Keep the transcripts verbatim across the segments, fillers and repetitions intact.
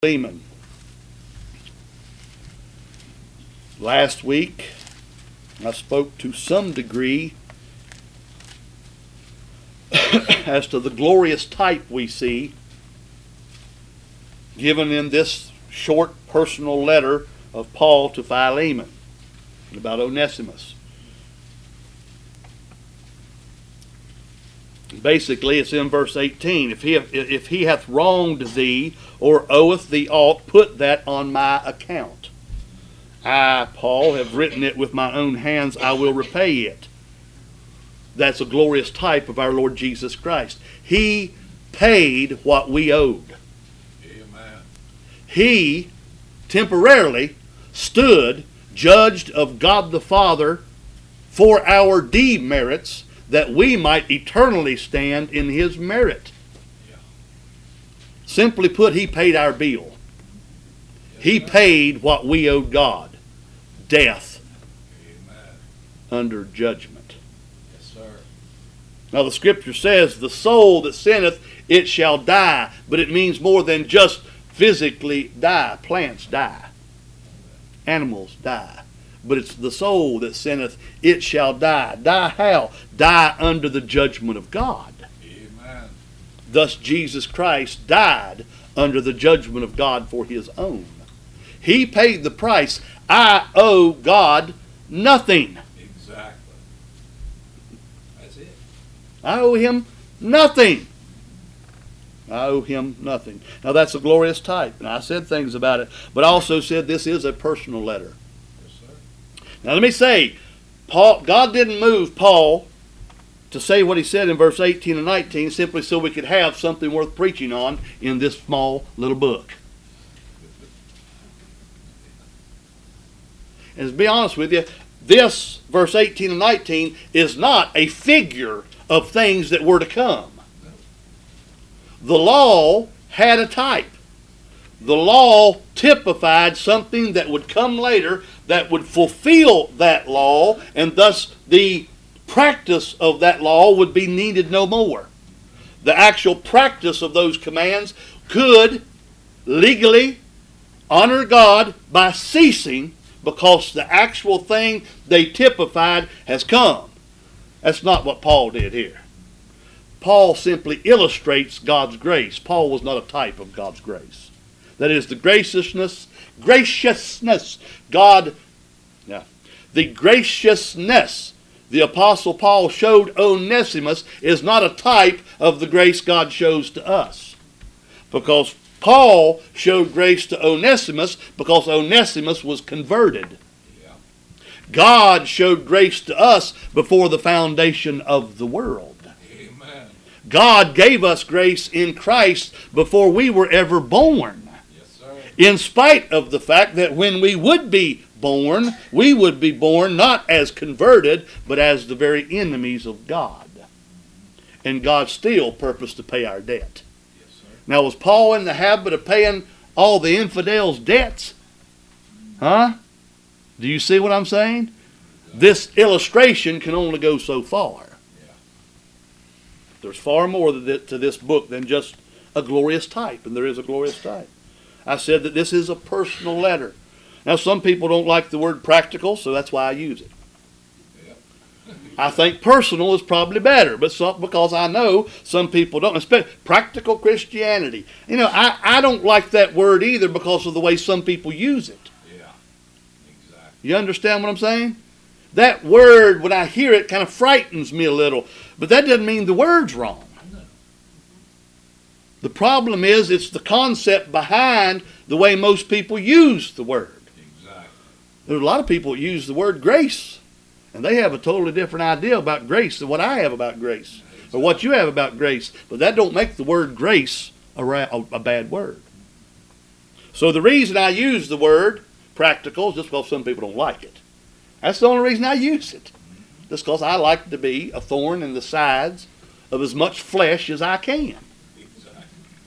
Philemon. Last week, I spoke to some degree as to the glorious type we see given in this short personal letter of Paul to Philemon about Onesimus. Basically, it's in verse eighteen. If he, if he hath wronged thee, or oweth thee aught, put that on my account. I, Paul, have written it with my own hands, I will repay it. That's a glorious type of our Lord Jesus Christ. He paid what we owed. Amen. He temporarily stood judged of God the Father for our demerits, that we might eternally stand in His merit. Yeah. Simply put, He paid our bill. Yes, He sir. paid what we owed God. Death. Amen. Under judgment. Yes, sir. Now the Scripture says, the soul that sinneth, it shall die. But it means more than just physically die. Plants die. Animals die. But it's the soul that sinneth, it shall die. Die how? Die under the judgment of God. Amen. Thus Jesus Christ died under the judgment of God for His own. He paid the price. I owe God nothing. Exactly. That's it. I owe Him nothing. I owe Him nothing. Now that's a glorious type, and I said things about it, but I also said this is a personal letter. Yes, sir. Now let me say, Paul, God didn't move Paul to say what he said in verse eighteen and nineteen simply so we could have something worth preaching on in this small little book. And to be honest with you, this verse eighteen and nineteen is not a figure of things that were to come. The law had a type. The law typified something that would come later that would fulfill that law, and thus the practice of that law would be needed no more. The actual practice of those commands could legally honor God by ceasing because the actual thing they typified has come. That's not what Paul did here. Paul simply illustrates God's grace. Paul was not a type of God's grace. That is, the graciousness, graciousness, God, yeah, the graciousness the Apostle Paul showed Onesimus is not a type of the grace God shows to us. Because Paul showed grace to Onesimus because Onesimus was converted. Yeah. God showed grace to us before the foundation of the world. Amen. God gave us grace in Christ before we were ever born. Yes, sir. In spite of the fact that when we would be born, we would be born not as converted, but as the very enemies of God. And God still purposed to pay our debt. Yes, sir. Now, was Paul in the habit of paying all the infidels' debts? Huh? Do you see what I'm saying? This illustration can only go so far. Yeah. There's far more to this book than just a glorious type, and there is a glorious type. I said that this is a personal letter. Now, some people don't like the word practical, so that's why I use it. Yeah. I think personal is probably better, but some, because I know some people don't. Especially practical Christianity. You know, I, I don't like that word either because of the way some people use it. Yeah. Exactly. You understand what I'm saying? That word, when I hear it, kind of frightens me a little. But that doesn't mean the word's wrong. No. The problem is it's the concept behind the way most people use the word. Exactly. There's a lot of people that use the word grace, and they have a totally different idea about grace than what I have about grace, or what you have about grace. But that don't make the word grace a, ra- a bad word. So the reason I use the word practical is just because some people don't like it. That's the only reason I use it. Just because I like to be a thorn in the sides of as much flesh as I can. Exactly.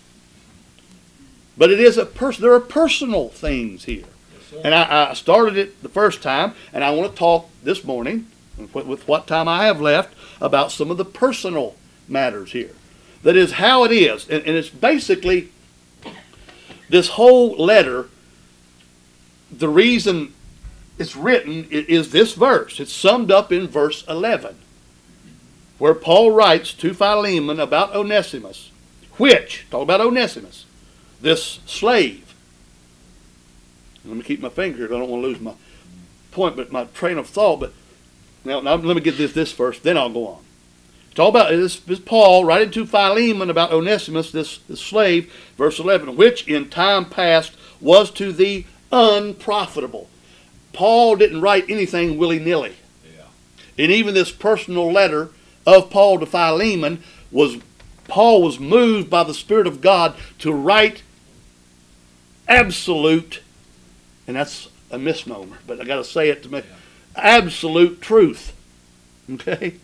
But it is a pers- there are personal things here. Yes, sir. And I, I started it the first time, and I want to talk this morning, with, with what time I have left, about some of the personal matters here. That is how it is. And, and it's basically this whole letter, the reason it's written is this verse. It's summed up in verse eleven, where Paul writes to Philemon about Onesimus, which, talk about Onesimus, this slave. Let me keep my finger here, I don't want to lose my point, but my train of thought. But now, now let me get this this first, then I'll go on. It's all about this, this Paul writing to Philemon about Onesimus, this, this slave, verse eleven, which in time past was to thee unprofitable. Paul didn't write anything willy-nilly. Yeah. And even this personal letter of Paul to Philemon was, Paul was moved by the Spirit of God to write absolute, and that's a misnomer, but I got to say it to make Yeah. absolute truth. Okay?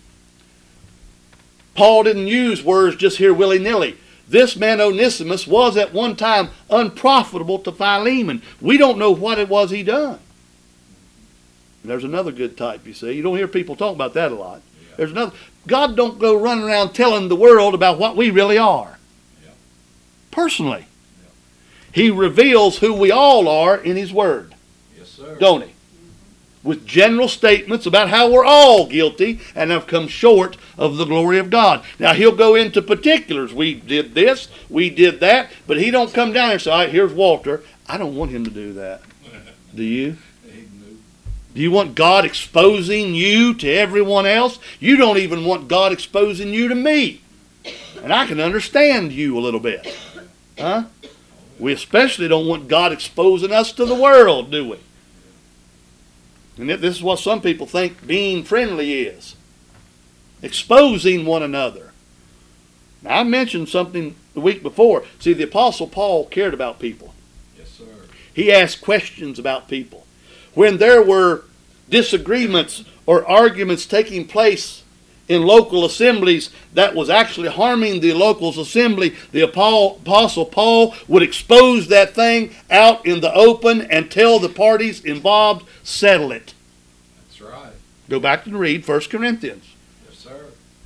Paul didn't use words just here willy-nilly. This man Onesimus was at one time unprofitable to Philemon. We don't know what it was he done. There's another good type, you see. You don't hear people talk about that a lot. Yeah. There's another. God don't go running around telling the world about what we really are. Yeah. Personally. Yeah. He reveals who we all are in His Word. Yes, sir. Don't He? With general statements about how we're all guilty and have come short of the glory of God. Now He'll go into particulars. We did this, we did that, but He don't come down and say, all right, here's Walter. I don't want him to do that. Do you? He knew. Do you want God exposing you to everyone else? You don't even want God exposing you to me. And I can understand you a little bit. Huh? We especially don't want God exposing us to the world, do we? And this is what some people think being friendly is. Exposing one another. Now, I mentioned something the week before. See, the Apostle Paul cared about people. Yes, sir. He asked questions about people. When there were disagreements or arguments taking place in local assemblies that was actually harming the local assembly, the Apostle Paul would expose that thing out in the open and tell the parties involved, settle it. That's right. Go back and read First Corinthians. Yes, sir.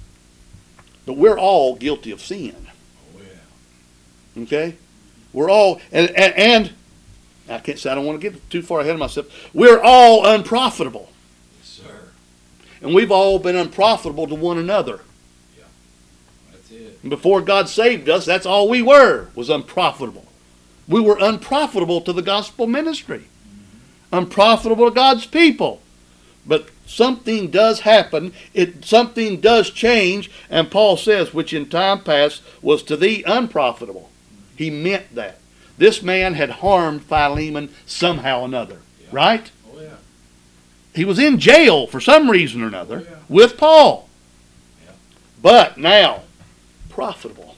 But we're all guilty of sin. Oh, yeah. Okay? We're all, and, and, and I can't say, I don't want to get too far ahead of myself. We're all unprofitable. Yes, sir. And we've all been unprofitable to one another. Yeah. That's it. And before God saved us, that's all we were, was unprofitable. We were unprofitable to the gospel ministry. Mm-hmm. Unprofitable to God's people. But something does happen. It something does change. And Paul says, which in time past was to thee unprofitable. He meant that. This man had harmed Philemon somehow or another. Yeah. Right? Oh, yeah. He was in jail for some reason or another Oh, yeah. with Paul. Yeah. But now, profitable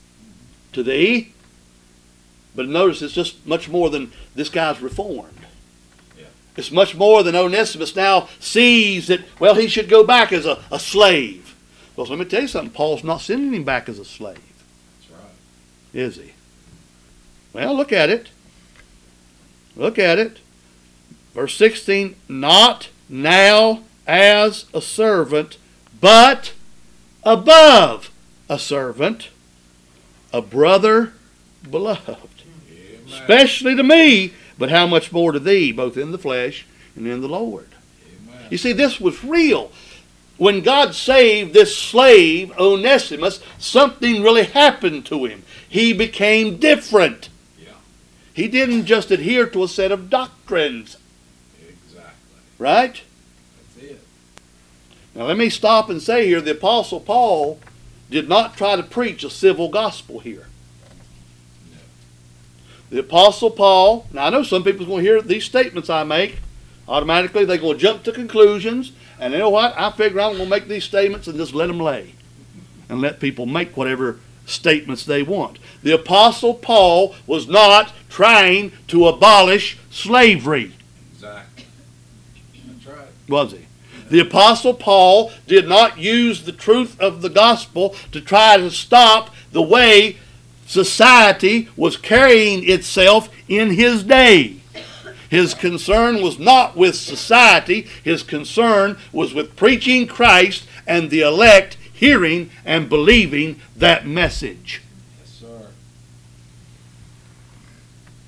to thee. But notice it's just much more than this guy's reformed. Yeah. It's much more than Onesimus now sees that, well, he should go back as a, a slave. Well, so let me tell you something. Paul's not sending him back as a slave. That's right. Is he? Well, look at it. Look at it. Verse sixteen, not now as a servant, but above a servant, a brother beloved. Amen. Especially to me, but how much more to thee, both in the flesh and in the Lord. Amen. You see, this was real. When God saved this slave, Onesimus, something really happened to him. He became different. Yeah. He didn't just adhere to a set of doctrines. Exactly. Right? That's it. Now let me stop and say here, the Apostle Paul did not try to preach a civil gospel here. No. The Apostle Paul, now I know some people are going to hear these statements I make, automatically they're going to jump to conclusions, and you know what? I figure I'm going to make these statements and just let them lay. And let people make whatever statements they want. The Apostle Paul was not trying to abolish slavery. Exactly. That's right. Was he? The Apostle Paul did not use the truth of the gospel to try to stop the way society was carrying itself in his day. His concern was not with society. His concern was with preaching Christ and the elect hearing and believing that message. Yes, sir.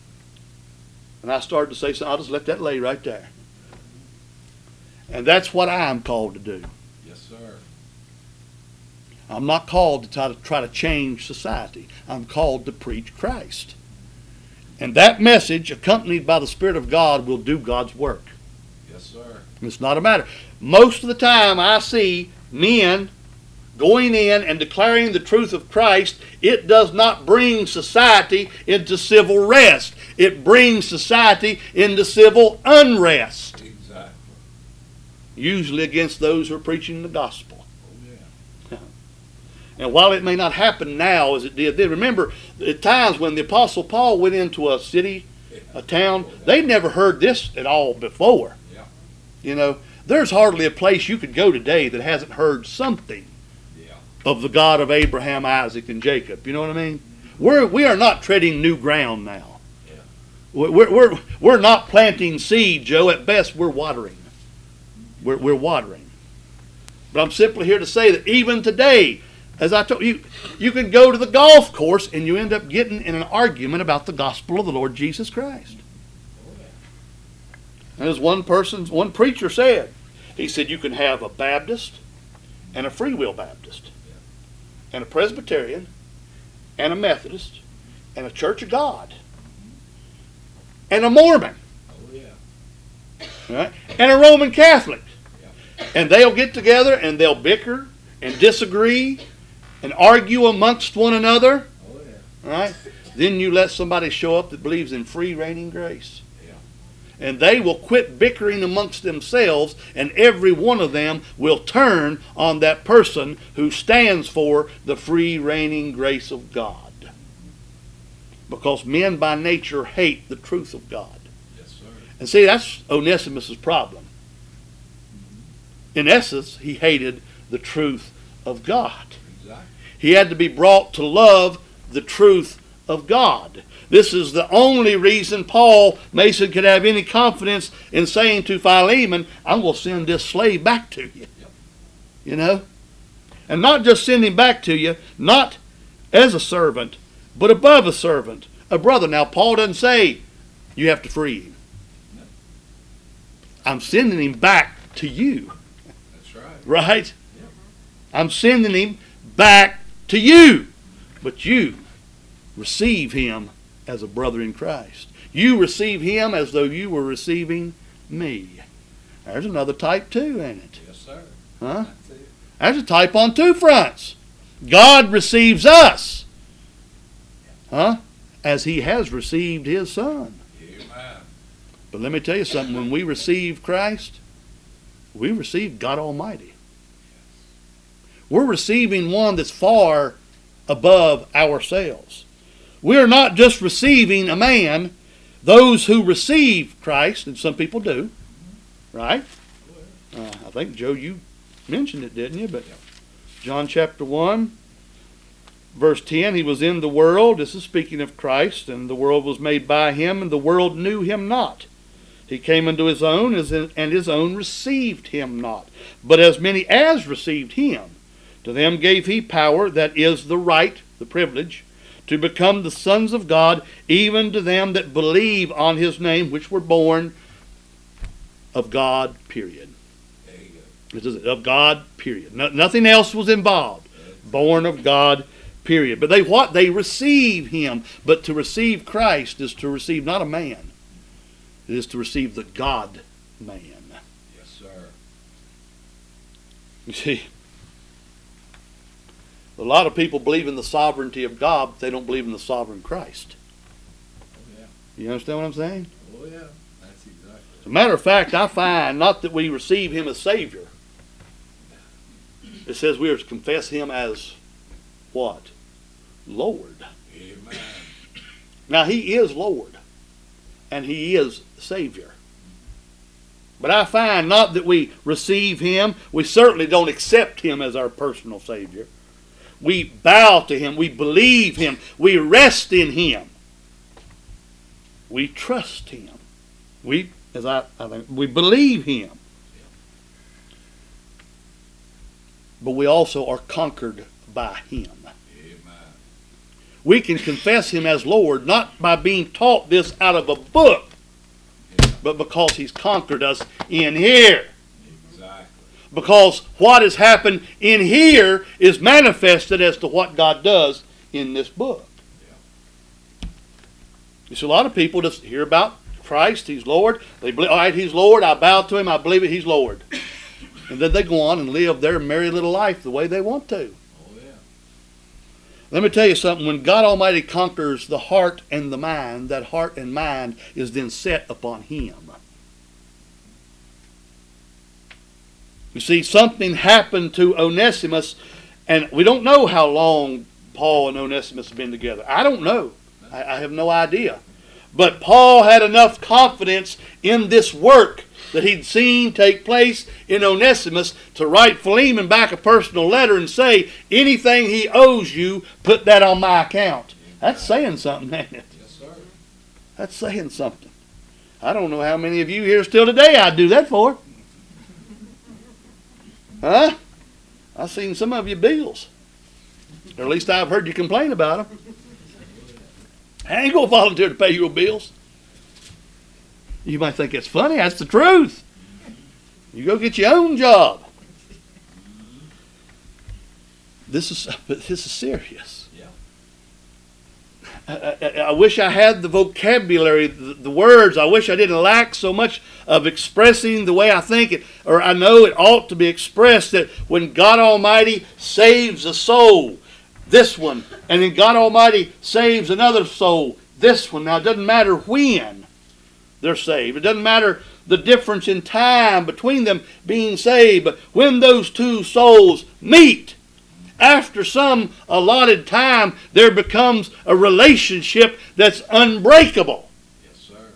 And I started to say something. I'll just let that lay right there. And that's what I'm called to do. Yes, sir. I'm not called to try to try to change society. I'm called to preach Christ. And that message, accompanied by the Spirit of God, will do God's work. Yes, sir. It's not a matter. Most of the time I see men going in and declaring the truth of Christ, it does not bring society into civil rest. It brings society into civil unrest. Exactly. Usually against those who are preaching the gospel. Oh, yeah. And while it may not happen now as it did then, remember at times when the Apostle Paul went into a city, a town, they'd never heard this at all before. Yeah. You know, there's hardly a place you could go today that hasn't heard something Yeah. of the God of Abraham, Isaac, and Jacob. You know what I mean? We're, we are not treading new ground now. Yeah. We're, we're, we're not planting seed, Joe. At best, we're watering. We're, we're watering. But I'm simply here to say that even today, as I told you, you can go to the golf course and you end up getting in an argument about the gospel of the Lord Jesus Christ. And as one person, one preacher said, he said you can have a Baptist and a Free Will Baptist and a Presbyterian and a Methodist and a Church of God and a Mormon, Oh, yeah. right? And a Roman Catholic. Yeah. And they'll get together and they'll bicker and disagree and argue amongst one another. Oh, yeah. Right? Then you let somebody show up that believes in free reigning grace. Yeah. And they will quit bickering amongst themselves, and every one of them will turn on that person who stands for the free reigning grace of God. Because men by nature hate the truth of God. Yes, sir. And see, that's Onesimus' problem. In essence, he hated the truth of God. Exactly. He had to be brought to love the truth of God. This is the only reason Paul Mason could have any confidence in saying to Philemon, I'm going to send this slave back to you. Yep. You know? And not just send him back to you, not as a servant, but above a servant, a brother. Now, Paul doesn't say you have to free him. No. I'm sending him back to you. That's right. Right? Yep. I'm sending him back to you. But you receive him as a brother in Christ. You receive him as though you were receiving me. There's another type too, ain't it? Yes, sir. Huh? That's it. There's a type on two fronts. God receives us. Huh? As he has received his son. Amen. But let me tell you something. When we receive Christ, we receive God Almighty. We're receiving one that's far above ourselves. We are not just receiving a man. Those who receive Christ, and some people do, right? Uh, I think, Joe, you mentioned it, didn't you? But John chapter one, verse ten, he was in the world. This is speaking of Christ, and the world was made by him, and the world knew him not. He came unto his own, and his own received him not. But as many as received him, to them gave he power, that is the right, the privilege, to become the sons of God, even to them that believe on his name, which were born of God, period. There you This is it, of God, period. No, nothing else was involved. Born of God, period. But they what? They receive him. But to receive Christ is to receive not a man. It is to receive the God-man. go. Yes, sir. You see, a lot of people believe in the sovereignty of God, but they don't believe in the sovereign Christ. Oh, yeah. You understand what I'm saying? Oh, yeah. That's exactly. As a matter of fact, I find not that we receive him as Savior. It says we are to confess him as what? Lord. Amen. Now, he is Lord, and he is Savior. But I find not that we receive him. We certainly don't accept him as our personal Savior. We bow to him. We believe him. We rest in him. We trust him. We, as I, I think, we believe him. But we also are conquered by him. Amen. We can confess him as Lord not by being taught this out of a book, but because He's conquered us in here. Exactly. Because what has happened in here is manifested as to what God does in this book. Yeah. You see, a lot of people just hear about Christ, He's Lord. They believe, all right, He's Lord. I bow to Him. I believe it. He's Lord. And then they go on and live their merry little life the way they want to. Oh, yeah. Let me tell you something. When God Almighty conquers the heart and the mind, that heart and mind is then set upon Him. You see, something happened to Onesimus, and we don't know how long Paul and Onesimus have been together. I don't know. I, I have no idea. But Paul had enough confidence in this work that he'd seen take place in Onesimus to write Philemon back a personal letter and say, anything he owes you, put that on my account. That's saying something, ain't it? Yes, sir. That's saying something. I don't know how many of you here still today I'd do that for. Huh? I've seen some of your bills. Or at least I've heard you complain about them. I ain't going to volunteer to pay your bills. You might think it's funny. That's the truth. You go get your own job. This is, but this is serious. Yeah. I, I, I wish I had the vocabulary, the, the words. I wish I didn't lack so much of expressing the way I think it, or I know it ought to be expressed, that when God Almighty saves a soul, this one, and then God Almighty saves another soul, this one. Now, it doesn't matter when they're saved. It doesn't matter the difference in time between them being saved. But when those two souls meet, after some allotted time, there becomes a relationship that's unbreakable. Yes, sir.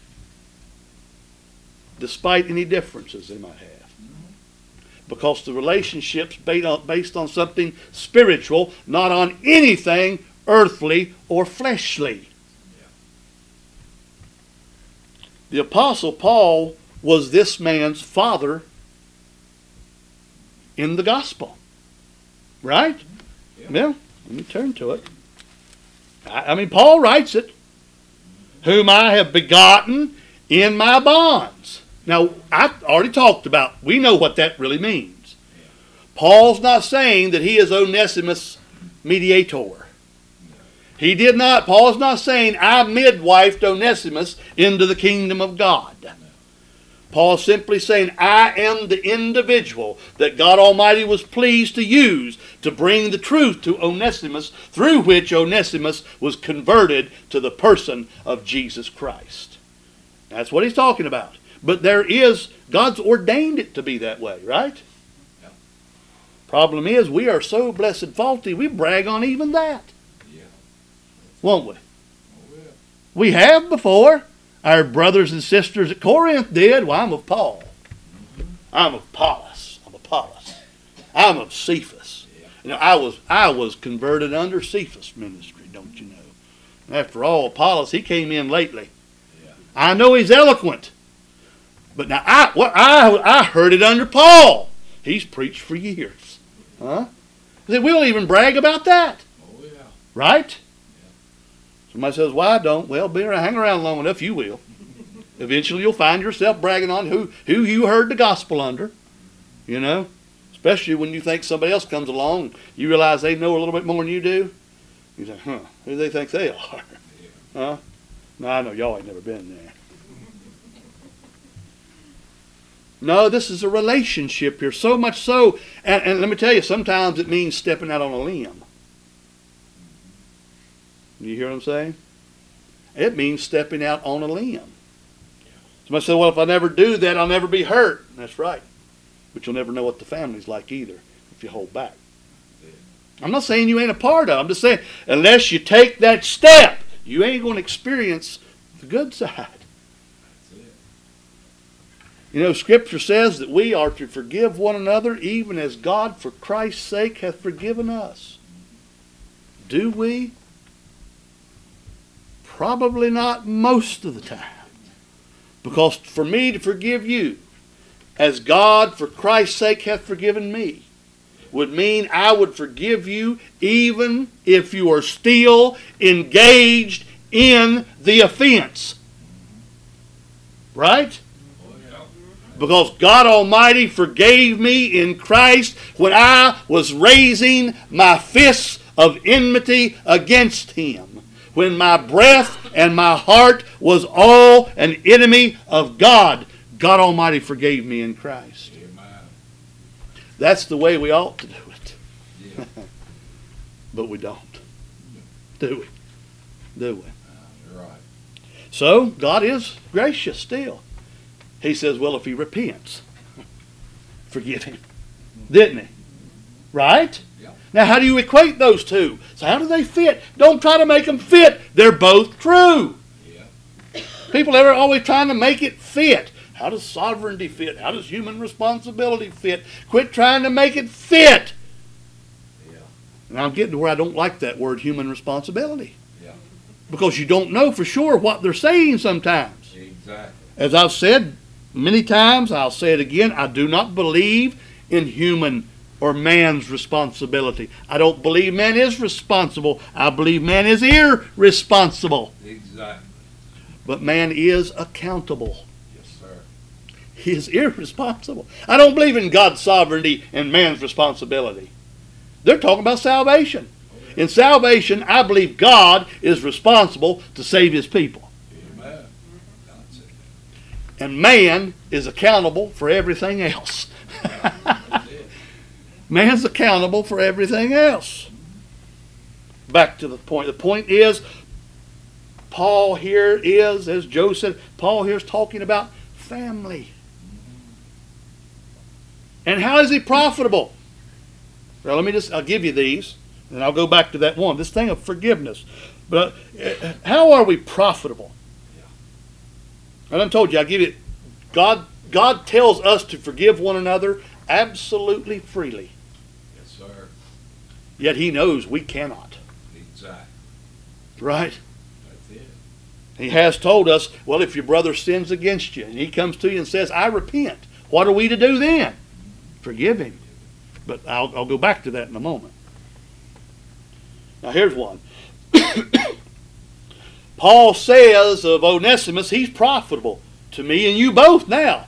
Despite any differences they might have. Because the relationship's based on, based on something spiritual, not on anything earthly or fleshly. The Apostle Paul was this man's father in the gospel. Right? Yeah. Well, let me turn to it. I, I mean, Paul writes it. Whom I have begotten in my bonds. Now, I already talked about, we know what that really means. Yeah. Paul's not saying that he is Onesimus' mediator. He did not, Paul's not saying, I midwifed Onesimus into the kingdom of God. No. Paul's simply saying, I am the individual that God Almighty was pleased to use to bring the truth to Onesimus, through which Onesimus was converted to the person of Jesus Christ. That's what he's talking about. But there is, God's ordained it to be that way, right? Yeah. Problem is, we are so blessed faulty, we brag on even that. Won't we? Oh, yeah. We have before. Our brothers and sisters at Corinth did. Well, I'm of Paul. I'm of Apollos. I'm of Apollos. I'm of Cephas. Yeah. You know, I was I was converted under Cephas ministry, don't you know? After all, Apollos, he came in lately. Yeah. I know he's eloquent. But now I what I I heard it under Paul. He's preached for years. Huh? We don't even brag about that. Oh, yeah. Right? Somebody says, well, I don't. Well, be around, hang around long enough, you will. Eventually you'll find yourself bragging on who, who you heard the gospel under. You know? Especially when you think somebody else comes along, you realize they know a little bit more than you do. You say, huh, who do they think they are? Yeah. Huh? No, I know y'all ain't never been there. No, this is a relationship here. So much so, and, and let me tell you, sometimes it means stepping out on a limb. You hear what I'm saying? It means stepping out on a limb. Somebody said, well, if I never do that, I'll never be hurt. That's right. But you'll never know what the family's like either if you hold back. I'm not saying you ain't a part of it. I'm just saying, unless you take that step, you ain't going to experience the good side. That's it. You know, Scripture says that we are to forgive one another even as God, for Christ's sake, hath forgiven us. Do we? Probably not most of the time. Because for me to forgive you, as God for Christ's sake hath forgiven me, would mean I would forgive you even if you are still engaged in the offense. Right? Oh, yeah. Because God Almighty forgave me in Christ when I was raising my fists of enmity against Him. When my breath and my heart was all an enemy of God, God Almighty forgave me in Christ. Amen. That's the way we ought to do it. Yeah. But we don't. Do we? Do we? You're right. So, God is gracious still. He says, well, if he repents, forgive him. Didn't he? Right? Yeah. Now, how do you equate those two? So how do they fit? Don't try to make them fit. They're both true. Yeah. People are always trying to make it fit. How does sovereignty fit? How does human responsibility fit? Quit trying to make it fit. Yeah. And I'm getting to where I don't like that word, human responsibility. Yeah. Because you don't know for sure what they're saying sometimes. Exactly. As I've said many times, I'll say it again, I do not believe in human or man's responsibility. I don't believe man is responsible. I believe man is irresponsible. Exactly. But man is accountable. Yes, sir. He is irresponsible. I don't believe in God's sovereignty and man's responsibility. They're talking about salvation. In salvation, I believe God is responsible to save his people. Amen. That's it. And man is accountable for everything else. That's it. Man's accountable for everything else. Back to the point. The point is, Paul here is, as Joe said, Paul here is talking about family. And how is he profitable? Well, let me just, I'll give you these, and I'll go back to that one. This thing of forgiveness. But uh, how are we profitable? I done told you, I give you, God, God tells us to forgive one another absolutely freely. Yes, sir. Yet he knows we cannot. Exactly. Right? That's it. He has told us, well, if your brother sins against you and he comes to you and says, I repent, what are we to do then? Forgive him. But I'll, I'll go back to that in a moment. Now here's one. Paul says of Onesimus, he's profitable to me and you both now.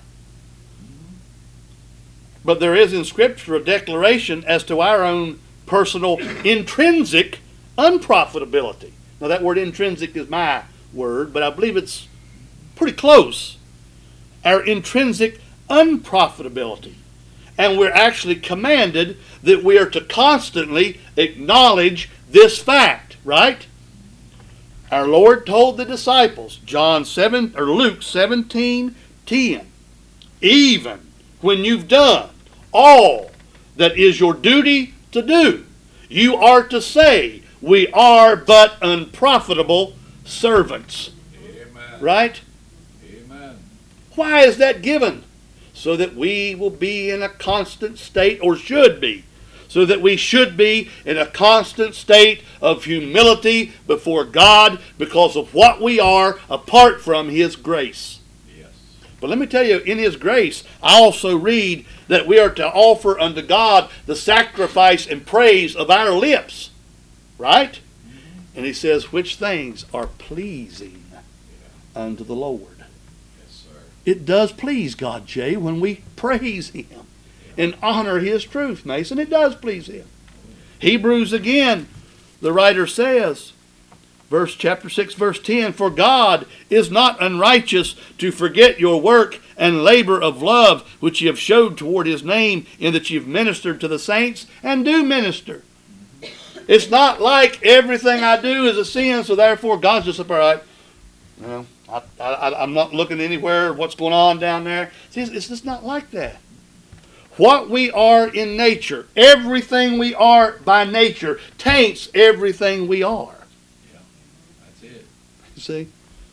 But there is in Scripture a declaration as to our own personal intrinsic unprofitability. Now that word intrinsic is my word, but I believe it's pretty close. Our intrinsic unprofitability. And we're actually commanded that we are to constantly acknowledge this fact, right? Our Lord told the disciples, John seven or Luke seventeen ten, even when you've done all that is your duty to do, you are to say, we are but unprofitable servants. Amen. Right? Amen. Why is that given? So that we will be in a constant state, or should be, so that we should be in a constant state of humility before God because of what we are apart from His grace. Yes. But let me tell you, in His grace, I also read that we are to offer unto God the sacrifice and praise of our lips. Right? Mm-hmm. And He says, which things are pleasing yeah. unto the Lord. It does please God, Jay, when we praise Him and honor His truth, Mason. It does please Him. Hebrews again, the writer says, verse chapter six, verse ten, for God is not unrighteous to forget your work and labor of love which ye have showed toward His name, in that ye have ministered to the saints and do minister. It's not like everything I do is a sin, so therefore God's just all right. You know, I, I, I'm not looking anywhere what's going on down there. See, it's, it's just not like that. What we are in nature, everything we are by nature, taints everything we are. Yeah, that's it. You see?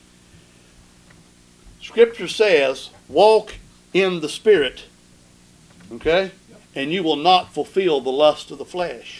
Scripture says, walk in the Spirit, okay? Yep. And you will not fulfill the lust of the flesh.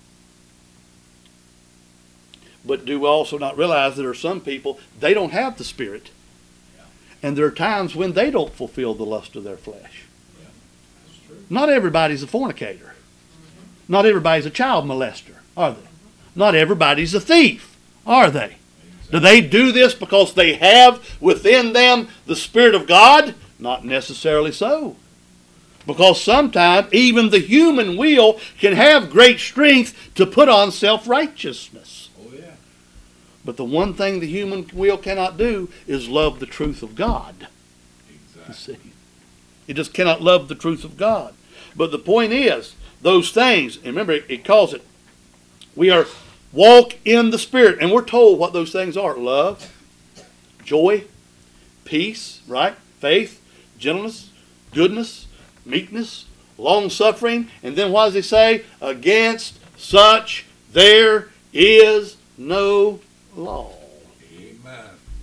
But do we also not realize that there are some people, they don't have the Spirit. Yeah. And there are times when they don't fulfill the lust of their flesh. Yeah. That's true. Not everybody's a fornicator. Not everybody's a child molester, are they? Not everybody's a thief, are they? Do they do this because they have within them the Spirit of God? Not necessarily so. Because sometimes even the human will can have great strength to put on self-righteousness. Oh, yeah. But the one thing the human will cannot do is love the truth of God. Exactly. You see? It just cannot love the truth of God. But the point is, those things, and remember it, it calls it, we are walk in the Spirit. And we're told what those things are. Love, joy, peace, right? Faith, gentleness, goodness, meekness, long-suffering. And then what does he say? Against such there is no law. Amen.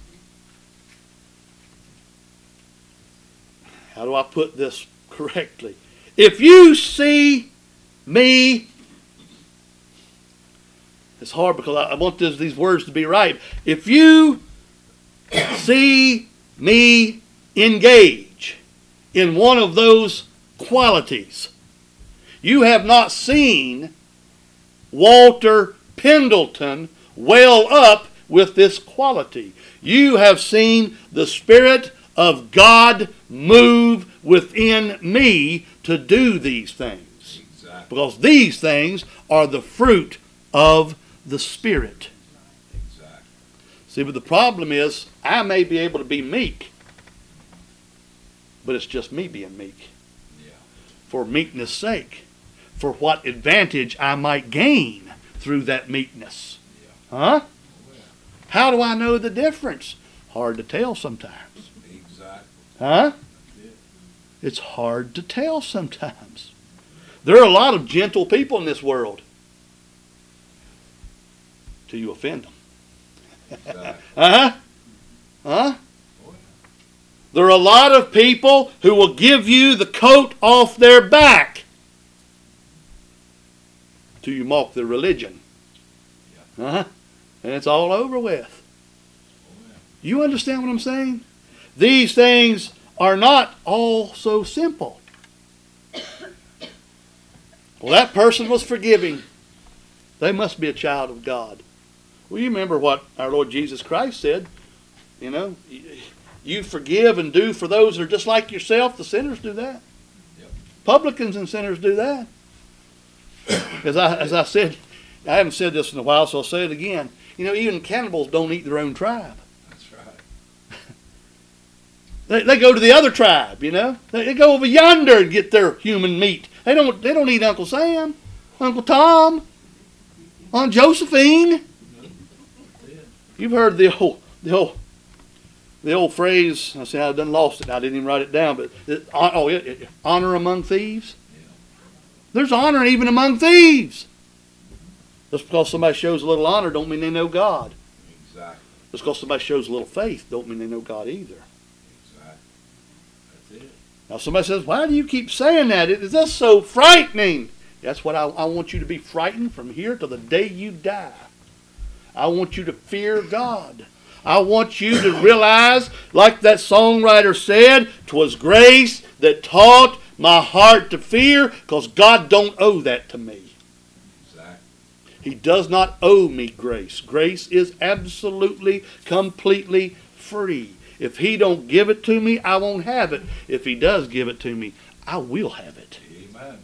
How do I put this correctly? If you see me, it's hard because I want this, these words to be right. If you see me engage in one of those qualities, you have not seen Walter Pendleton well up with this quality. You have seen the Spirit of God move within me to do these things. Exactly. Because these things are the fruit of the Spirit. Exactly. See, but the problem is, I may be able to be meek, but it's just me being meek. Yeah. For meekness' sake. For what advantage I might gain through that meekness. Yeah. Huh? Oh, yeah. How do I know the difference? Hard to tell sometimes. Exactly. Huh? Yeah. It's hard to tell sometimes. There are a lot of gentle people in this world. Till you offend them. Exactly. Huh? Huh? Oh, yeah. There are a lot of people who will give you the coat off their back till you mock their religion. Yeah. Uh-huh. And it's all over with. Oh, yeah. You understand what I'm saying? These things are not all so simple. Well, that person was forgiving. They must be a child of God. Well, you remember what our Lord Jesus Christ said. You know, you forgive and do for those that are just like yourself. The sinners do that. Yep. Publicans and sinners do that. As I, as I said, I haven't said this in a while, so I'll say it again. You know, even cannibals don't eat their own tribe. That's right. They, they go to the other tribe, you know. They, they go over yonder and get their human meat. They don't, they don't eat Uncle Sam, Uncle Tom, Aunt Josephine. You've heard the old, the old, the old phrase. I say I done lost it. I didn't even write it down. But it, oh, it, it, honor among thieves. Yeah. There's honor even among thieves. Just because somebody shows a little honor don't mean they know God. Exactly. Just because somebody shows a little faith don't mean they know God either. Exactly. That's it. Now somebody says, why do you keep saying that? Is that so frightening? That's what I, I want you to be frightened from here to the day you die. I want you to fear God. I want you to realize, like that songwriter said, 'twas grace that taught my heart to fear, because God don't owe that to me. Exactly. He does not owe me grace. Grace is absolutely, completely free. If He don't give it to me, I won't have it. If He does give it to me, I will have it. Amen.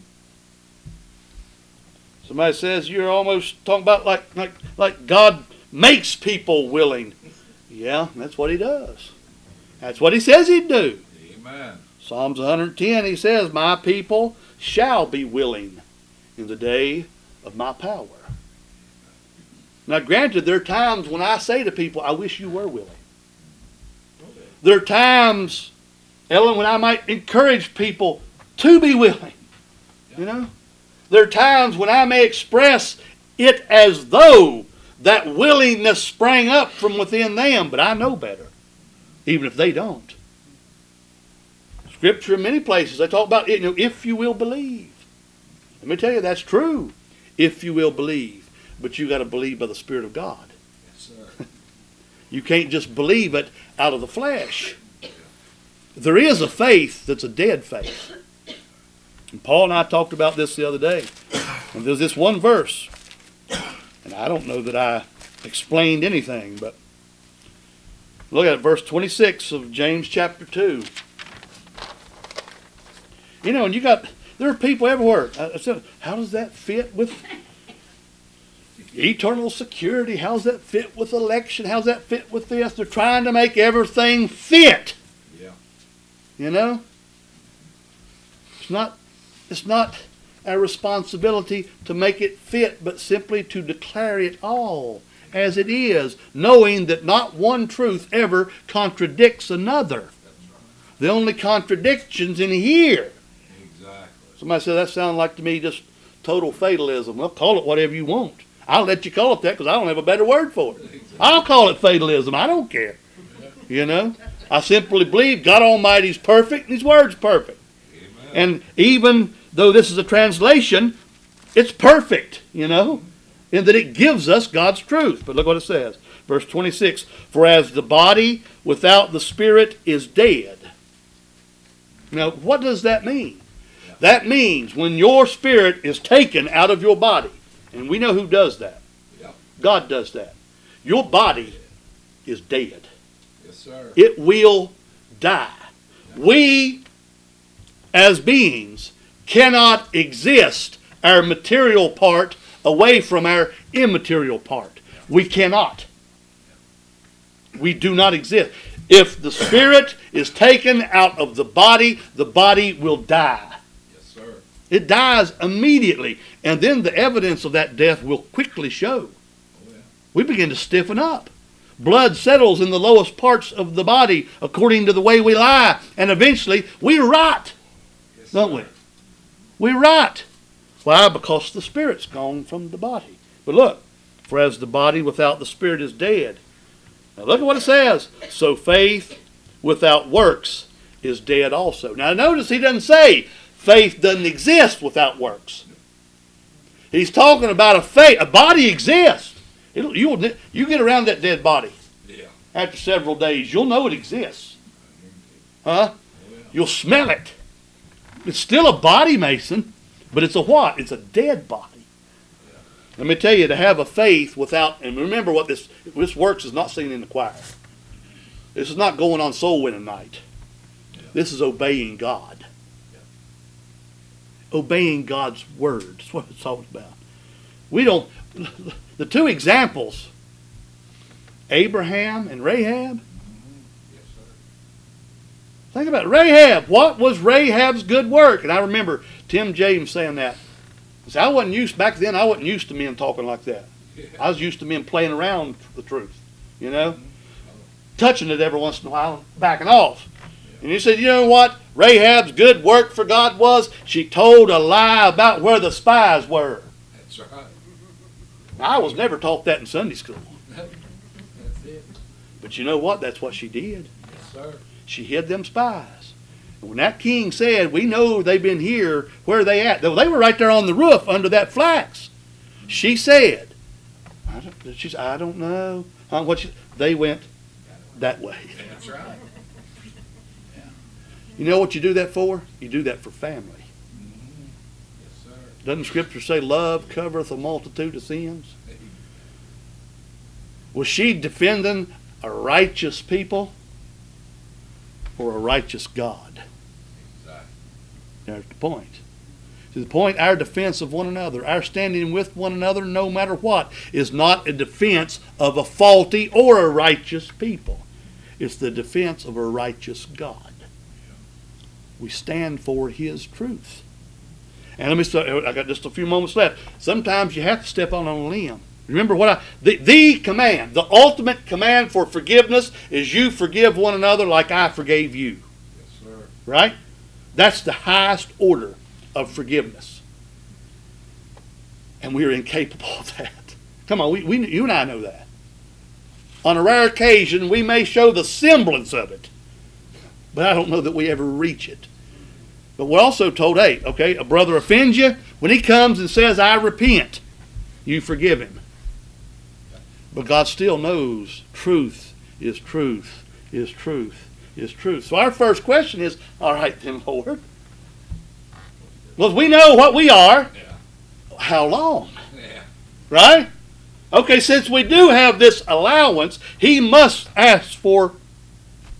Somebody says you're almost talking about like like like God makes people willing. Yeah, that's what He does. That's what He says He'd do. Amen. Psalms one hundred ten, He says, my people shall be willing in the day of my power. Now granted, there are times when I say to people, I wish you were willing. Okay. There are times, Ellen, when I might encourage people to be willing. You know? There are times when I may express it as though that willingness sprang up from within them, but I know better, even if they don't. Scripture in many places, they talk about, you know, if you will believe. Let me tell you, that's true. If you will believe. But you got to believe by the Spirit of God. Yes, sir. You can't just believe it out of the flesh. There is a faith that's a dead faith. And Paul and I talked about this the other day. And there's this one verse. And I don't know that I explained anything, but Look at it, verse twenty-six of James chapter two. You know, and you got, there are people everywhere. I said, how does that fit with eternal security? How's that fit with election? How's that fit with this? They're trying to make everything fit. Yeah. You know? It's not, it's not our responsibility to make it fit, but simply to declare it all as it is, knowing that not one truth ever contradicts another. That's right. The only contradictions in here. Exactly. Somebody said that sounds like to me just total fatalism. Well, call it whatever you want. I'll let you call it that because I don't have a better word for it. Exactly. I'll call it fatalism. I don't care. You know? I simply believe God Almighty's perfect and His Word's perfect. Amen. And even though this is a translation, it's perfect, you know, in that it gives us God's truth. But look what it says. Verse twenty-six, for as the body without the spirit is dead. Now, what does that mean? Yeah. That means when your spirit is taken out of your body, and we know who does that. Yeah. God does that. Your body is dead. Yes, sir. It will die. We, as beings, cannot exist our material part away from our immaterial part. We cannot. We do not exist. If the spirit is taken out of the body, the body will die. Yes, sir. It dies immediately. And then the evidence of that death will quickly show. Oh, yeah. We begin to stiffen up. Blood settles in the lowest parts of the body according to the way we lie. And eventually we rot, Yes, don't sir. we? We rot. Why? Because the spirit's gone from the body. But look, for as the body without the spirit is dead. Now look at what it says. So faith without works is dead also. Now notice he doesn't say faith doesn't exist without works. He's talking about a faith. A body exists. It'll, you'll, you get around that dead body Yeah. after several days, you'll know it exists. Huh? Oh, yeah. You'll smell it. It's still a body, Mason, but it's a what? It's a dead body. Yeah. Let me tell you, to have a faith without, and remember what this, this works is not singing in the choir. This is not going on soul winning night. Yeah. This is obeying God. Yeah. Obeying God's word. That's what it's all about. We don't, the two examples, Abraham and Rahab. Yes, sir. Think about it. Rahab. What was Rahab's good work? And I remember Tim James saying that. See, I wasn't used, back then, I wasn't used to men talking like that. Yeah. I was used to men playing around the truth, you know, Mhm. touching it every once in a while, backing off. And he said, you know what Rahab's good work for God was? She told a lie about where the spies were. That's right. Now, I was never taught that in Sunday school. That's it. But you know what? That's what she did. Yes, sir. She hid them spies. And when that king said, we know they've been here, where are they at? They were right there on the roof under that flax. She said, I don't, she said, I don't know. Huh, what she, they went that way. That's right. You know what you do that for? You do that for family. Mm-hmm. Yes, sir. Doesn't Scripture say love covereth a multitude of sins? Was she defending a righteous people or a righteous God? Exactly. There's the point. To the point, our defense of one another, our standing with one another no matter what, is not a defense of a faulty or a righteous people. It's the defense of a righteous God. We stand for His truth. And let me say, I got just a few moments left. Sometimes you have to step on a limb. Remember what I, the, the command, the ultimate command for forgiveness is you forgive one another like I forgave you. Yes, sir. Right? That's the highest order of forgiveness. And we are incapable of that. Come on, we, we, you and I know that. On a rare occasion, we may show the semblance of it, but I don't know that we ever reach it. But we're also told, hey, okay, a brother offends you. When he comes and says, I repent, you forgive him. But God still knows truth is truth, is truth, is truth. So our first question is, all right then, Lord. Well, we know what we are. Yeah. How long? Yeah. Right? Okay, since we do have this allowance, he must ask for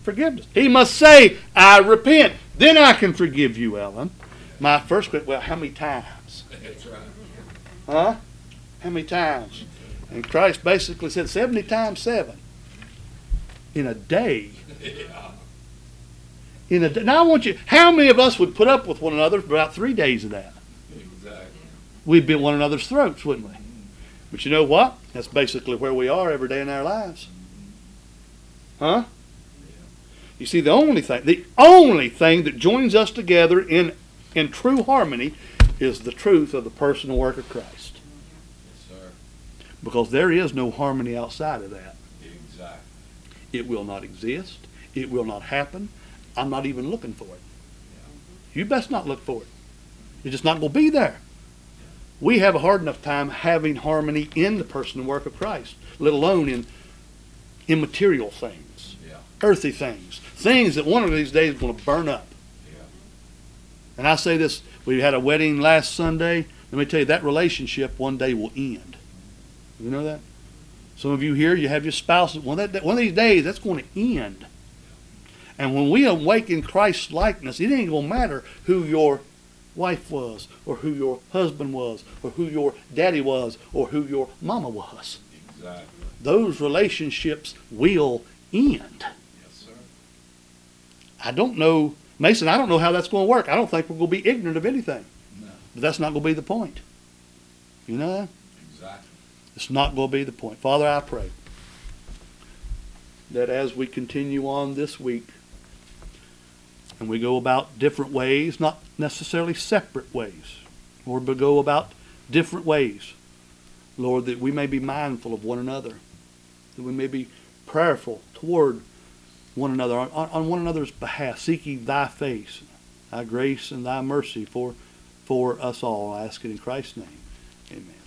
forgiveness. He must say, I repent. Then I can forgive you, Ellen. My first question, well, how many times? That's right. Huh? How many times? And Christ basically said seventy times seven. In a day. Yeah. In a day. Now I want you, how many of us would put up with one another for about three days of that? Exactly. We'd be at one another's throats, wouldn't we? But you know what? That's basically where we are every day in our lives. Huh? You see, the only thing, the only thing that joins us together in, in true harmony is the truth of the personal work of Christ. Yes, sir. Because there is no harmony outside of that. Exactly. It will not exist. It will not happen. I'm not even looking for it. You best not look for it. It's just not going to be there. We have a hard enough time having harmony in the personal work of Christ, let alone in immaterial things, Yeah. earthy things, things that one of these days is going to burn up. Yeah. And I say this, we had a wedding last Sunday. Let me tell you, that relationship one day will end. You know that? Some of you here, you have your spouse. One of, that, one of these days, that's going to end. And when we awaken Christ's likeness, it ain't going to matter who your wife was, or who your husband was, or who your daddy was, or who your mama was. Exactly. Those relationships will end. Yes, sir. I don't know, Mason, I don't know how that's going to work. I don't think we're going to be ignorant of anything. No. But that's not going to be the point. You know that? Exactly. It's not going to be the point. Father, I pray that as we continue on this week, and we go about different ways, not necessarily separate ways, Lord, but go about different ways, Lord, that we may be mindful of one another, that we may be prayerful toward one another, on, on one another's behalf, seeking thy face, thy grace and thy mercy for, for us all. I ask it in Christ's name. Amen.